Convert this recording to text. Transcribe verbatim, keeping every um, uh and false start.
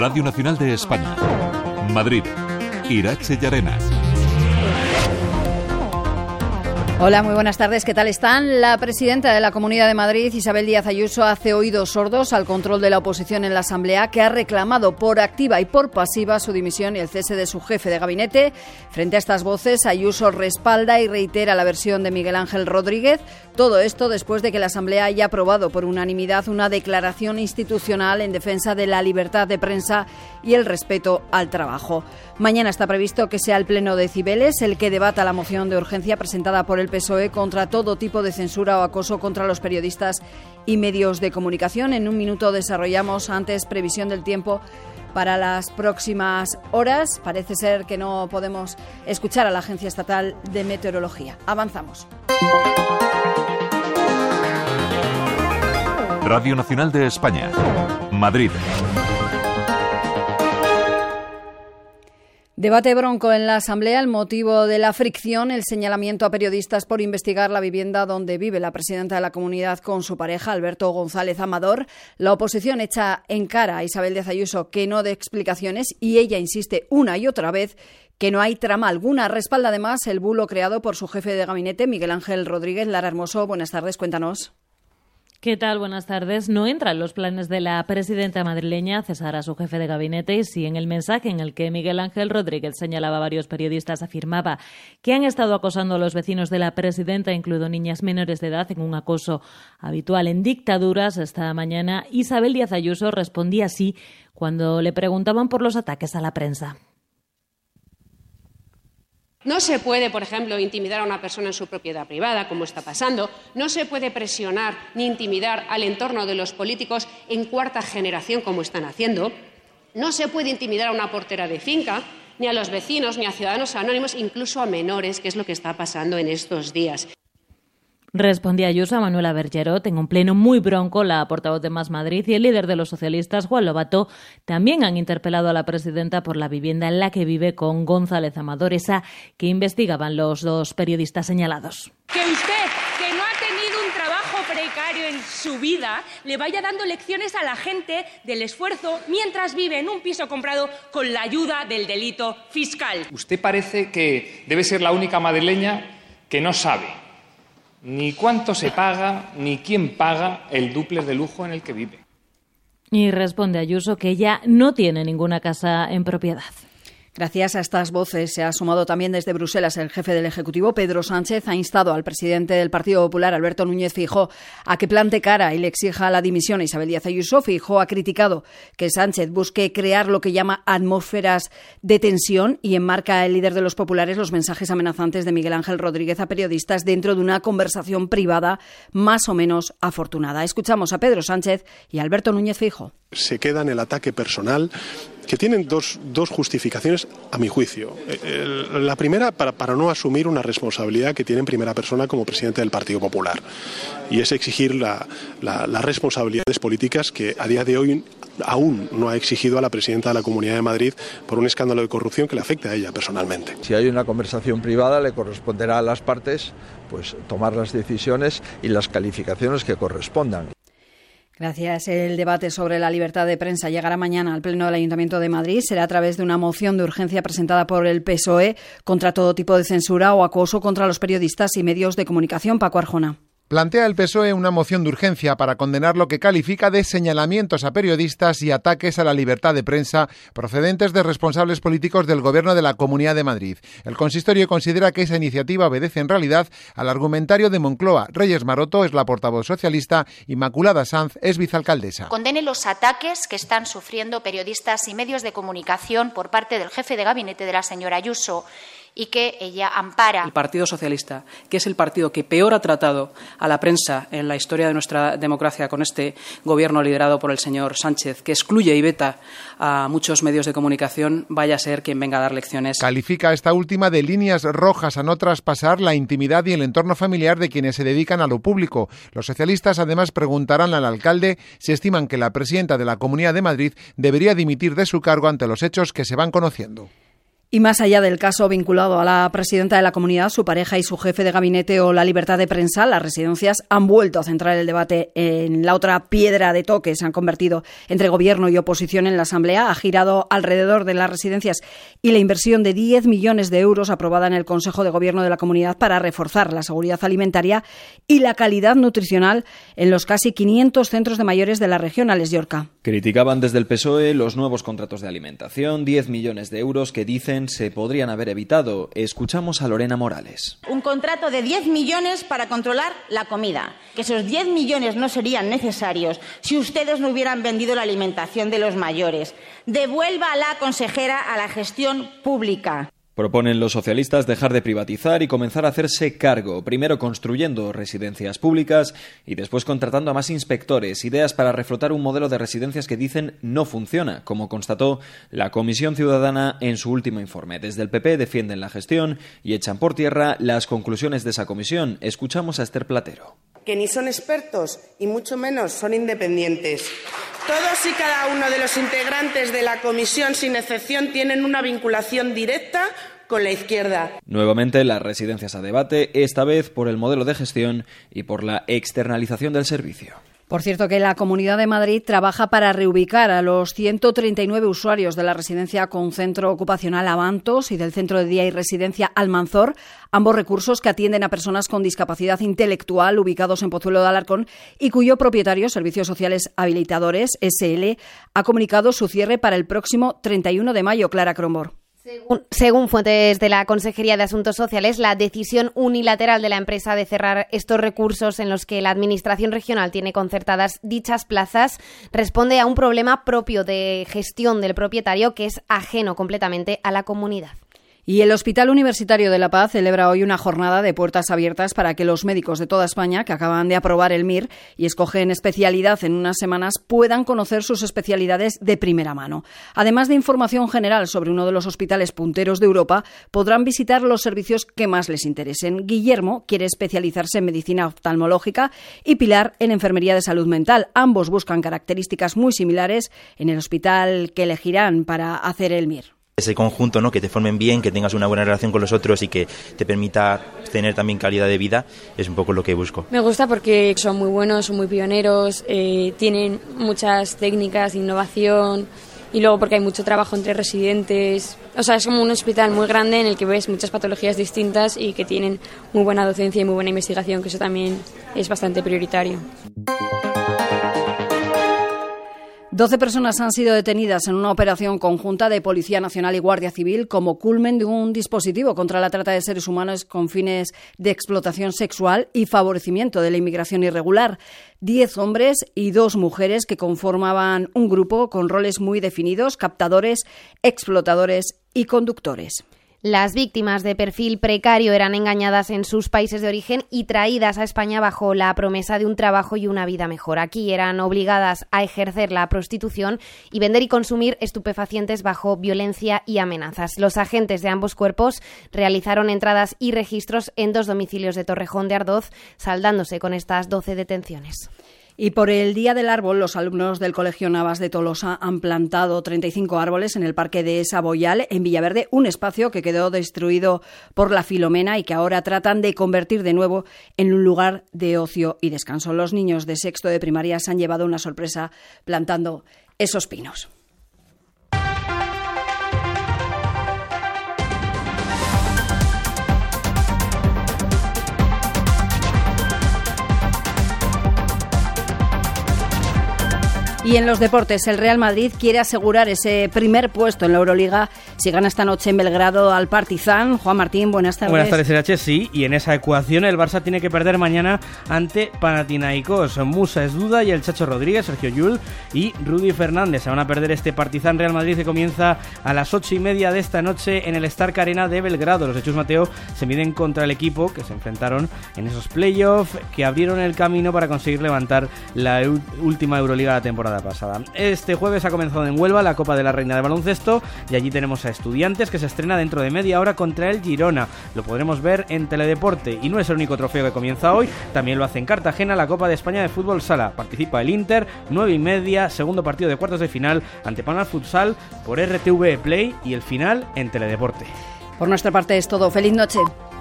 Radio Nacional de España. Madrid. Irache Llarena. Hola, muy buenas tardes. ¿Qué tal están? La presidenta de la Comunidad de Madrid, Isabel Díaz Ayuso, hace oídos sordos al control de la oposición en la Asamblea, que ha reclamado por activa y por pasiva su dimisión y el cese de su jefe de gabinete. Frente a estas voces, Ayuso respalda y reitera la versión de Miguel Ángel Rodríguez. Todo esto después de que la Asamblea haya aprobado por unanimidad una declaración institucional en defensa de la libertad de prensa y el respeto al trabajo. Mañana está previsto que sea el Pleno de Cibeles el que debata la moción de urgencia presentada por el P S O E contra todo tipo de censura o acoso contra los periodistas y medios de comunicación. En un minuto desarrollamos antes previsión del tiempo para las próximas horas. Parece ser que no podemos escuchar a la Agencia Estatal de Meteorología. Avanzamos. Radio Nacional de España. Madrid. Debate bronco en la Asamblea. El motivo de la fricción, el señalamiento a periodistas por investigar la vivienda donde vive la presidenta de la comunidad con su pareja, Alberto González Amador. La oposición echa en cara a Isabel Díaz Ayuso que no dé explicaciones y ella insiste una y otra vez que no hay trama alguna. Respalda además el bulo creado por su jefe de gabinete, Miguel Ángel Rodríguez. Lara Hermoso, buenas tardes, cuéntanos. ¿Qué tal? Buenas tardes. No entra en los planes de la presidenta madrileña cesar a su jefe de gabinete y sí en el mensaje en el que Miguel Ángel Rodríguez señalaba a varios periodistas, afirmaba que han estado acosando a los vecinos de la presidenta, incluido niñas menores de edad, en un acoso habitual en dictaduras. Esta mañana Isabel Díaz Ayuso respondía así cuando le preguntaban por los ataques a la prensa. No se puede, por ejemplo, intimidar a una persona en su propiedad privada, como está pasando. No se puede presionar ni intimidar al entorno de los políticos en cuarta generación, como están haciendo. No se puede intimidar a una portera de finca, ni a los vecinos, ni a ciudadanos anónimos, incluso a menores, que es lo que está pasando en estos días. Respondía Ayuso a Manuela Bergerot en un pleno muy bronco. La portavoz de Más Madrid y el líder de los socialistas, Juan Lobato, también han interpelado a la presidenta por la vivienda en la que vive con González Amador, esa que investigaban los dos periodistas señalados. Que usted, que no ha tenido un trabajo precario en su vida, le vaya dando lecciones a la gente del esfuerzo mientras vive en un piso comprado con la ayuda del delito fiscal. Usted parece que debe ser la única madrileña que no sabe ni cuánto se paga, ni quién paga el dúplex de lujo en el que vive. Y responde Ayuso que ella no tiene ninguna casa en propiedad. Gracias a estas voces se ha sumado también desde Bruselas el jefe del Ejecutivo, Pedro Sánchez. Ha instado al presidente del Partido Popular, Alberto Núñez Feijóo, a que plante cara y le exija la dimisión a Isabel Díaz Ayuso. Feijóo ha criticado que Sánchez busque crear lo que llama atmósferas de tensión y enmarca el líder de los populares los mensajes amenazantes de Miguel Ángel Rodríguez a periodistas dentro de una conversación privada más o menos afortunada. Escuchamos a Pedro Sánchez y a Alberto Núñez Feijóo. Se queda en el ataque personal, que tienen dos, dos justificaciones, a mi juicio. El, la primera, para, para no asumir una responsabilidad que tiene en primera persona como presidente del Partido Popular, y es exigir la, la, las responsabilidades políticas que a día de hoy aún no ha exigido a la presidenta de la Comunidad de Madrid por un escándalo de corrupción que le afecta a ella personalmente. Si hay una conversación privada, le corresponderá a las partes pues tomar las decisiones y las calificaciones que correspondan. Gracias. El debate sobre la libertad de prensa llegará mañana al Pleno del Ayuntamiento de Madrid. Será a través de una moción de urgencia presentada por el P S O E contra todo tipo de censura o acoso contra los periodistas y medios de comunicación. Paco Arjona. Plantea el P S O E una moción de urgencia para condenar lo que califica de señalamientos a periodistas y ataques a la libertad de prensa procedentes de responsables políticos del Gobierno de la Comunidad de Madrid. El consistorio considera que esa iniciativa obedece en realidad al argumentario de Moncloa. Reyes Maroto es la portavoz socialista, Inmaculada Sanz es vicealcaldesa. Condene los ataques que están sufriendo periodistas y medios de comunicación por parte del jefe de gabinete de la señora Ayuso y que ella ampara. El Partido Socialista, que es el partido que peor ha tratado a la prensa en la historia de nuestra democracia con este gobierno liderado por el señor Sánchez, que excluye y veta a muchos medios de comunicación, vaya a ser quien venga a dar lecciones. Califica a esta última de líneas rojas a no traspasar la intimidad y el entorno familiar de quienes se dedican a lo público. Los socialistas además preguntarán al alcalde si estiman que la presidenta de la Comunidad de Madrid debería dimitir de su cargo ante los hechos que se van conociendo. Y más allá del caso vinculado a la presidenta de la comunidad, su pareja y su jefe de gabinete o la libertad de prensa, las residencias han vuelto a centrar el debate en la otra piedra de toque. Se han convertido entre gobierno y oposición en la Asamblea. Ha girado alrededor de las residencias y la inversión de diez millones de euros aprobada en el Consejo de Gobierno de la comunidad para reforzar la seguridad alimentaria y la calidad nutricional en los casi quinientos centros de mayores de la región. Alex Llorca. Criticaban desde el P S O E los nuevos contratos de alimentación, diez millones de euros que dicen se podrían haber evitado. Escuchamos a Lorena Morales. Un contrato de diez millones para controlar la comida. Que esos diez millones no serían necesarios si ustedes no hubieran vendido la alimentación de los mayores. Devuelva a la consejera a la gestión pública. Proponen los socialistas dejar de privatizar y comenzar a hacerse cargo, primero construyendo residencias públicas y después contratando a más inspectores, ideas para reflotar un modelo de residencias que dicen no funciona, como constató la Comisión Ciudadana en su último informe. Desde el P P defienden la gestión y echan por tierra las conclusiones de esa comisión. Escuchamos a Esther Platero. Que ni son expertos y mucho menos son independientes. Todos y cada uno de los integrantes de la comisión, sin excepción, tienen una vinculación directa con la izquierda. Nuevamente las residencias a debate, esta vez por el modelo de gestión y por la externalización del servicio. Por cierto, que la Comunidad de Madrid trabaja para reubicar a los ciento treinta y nueve usuarios de la residencia con centro ocupacional Avantos y del centro de día y residencia Almanzor, ambos recursos que atienden a personas con discapacidad intelectual ubicados en Pozuelo de Alarcón y cuyo propietario, Servicios Sociales Habilitadores, S L, ha comunicado su cierre para el próximo treinta y uno de mayo. Clara Crombor. Según, según fuentes de la Consejería de Asuntos Sociales, la decisión unilateral de la empresa de cerrar estos recursos en los que la Administración regional tiene concertadas dichas plazas responde a un problema propio de gestión del propietario que es ajeno completamente a la comunidad. Y el Hospital Universitario de La Paz celebra hoy una jornada de puertas abiertas para que los médicos de toda España que acaban de aprobar el M I R y escogen especialidad en unas semanas puedan conocer sus especialidades de primera mano. Además de información general sobre uno de los hospitales punteros de Europa, podrán visitar los servicios que más les interesen. Guillermo quiere especializarse en medicina oftalmológica y Pilar en enfermería de salud mental. Ambos buscan características muy similares en el hospital que elegirán para hacer el M I R. Ese conjunto, ¿no? Que te formen bien, que tengas una buena relación con los otros y que te permita tener también calidad de vida, es un poco lo que busco. Me gusta porque son muy buenos, son muy pioneros, eh, tienen muchas técnicas de innovación y luego porque hay mucho trabajo entre residentes. O sea, es como un hospital muy grande en el que ves muchas patologías distintas y que tienen muy buena docencia y muy buena investigación, que eso también es bastante prioritario. Doce personas han sido detenidas en una operación conjunta de Policía Nacional y Guardia Civil como culmen de un dispositivo contra la trata de seres humanos con fines de explotación sexual y favorecimiento de la inmigración irregular. Diez hombres y dos mujeres que conformaban un grupo con roles muy definidos, captadores, explotadores y conductores. Las víctimas de perfil precario eran engañadas en sus países de origen y traídas a España bajo la promesa de un trabajo y una vida mejor. Aquí eran obligadas a ejercer la prostitución y vender y consumir estupefacientes bajo violencia y amenazas. Los agentes de ambos cuerpos realizaron entradas y registros en dos domicilios de Torrejón de Ardoz, saldándose con estas doce detenciones. Y por el Día del Árbol, los alumnos del Colegio Navas de Tolosa han plantado treinta y cinco árboles en el Parque de Saboyal, en Villaverde, un espacio que quedó destruido por la Filomena y que ahora tratan de convertir de nuevo en un lugar de ocio y descanso. Los niños de sexto de primaria se han llevado una sorpresa plantando esos pinos. Y en los deportes, el Real Madrid quiere asegurar ese primer puesto en la Euroliga si gana esta noche en Belgrado al Partizan. Juan Martín, buenas tardes. Buenas tardes, Irache. Sí, y en esa ecuación el Barça tiene que perder mañana ante Panathinaikos. Musa es duda y el Chacho Rodríguez, Sergio Llull y Rudy Fernández se van a perder este Partizan Real Madrid que comienza a las ocho y media de esta noche en el Stark Arena de Belgrado. Los de Chus Mateo se miden contra el equipo que se enfrentaron en esos playoffs que abrieron el camino para conseguir levantar la última Euroliga de la temporada jornada pasada. Este jueves ha comenzado en Huelva la Copa de la Reina de Baloncesto y allí tenemos a Estudiantes, que se estrena dentro de media hora contra el Girona. Lo podremos ver en Teledeporte y no es el único trofeo que comienza hoy, también lo hace en Cartagena la Copa de España de Fútbol Sala. Participa el Inter, nueve y media, segundo partido de cuartos de final ante Palma Futsal por R T V Play y el final en Teledeporte. Por nuestra parte es todo. Feliz noche.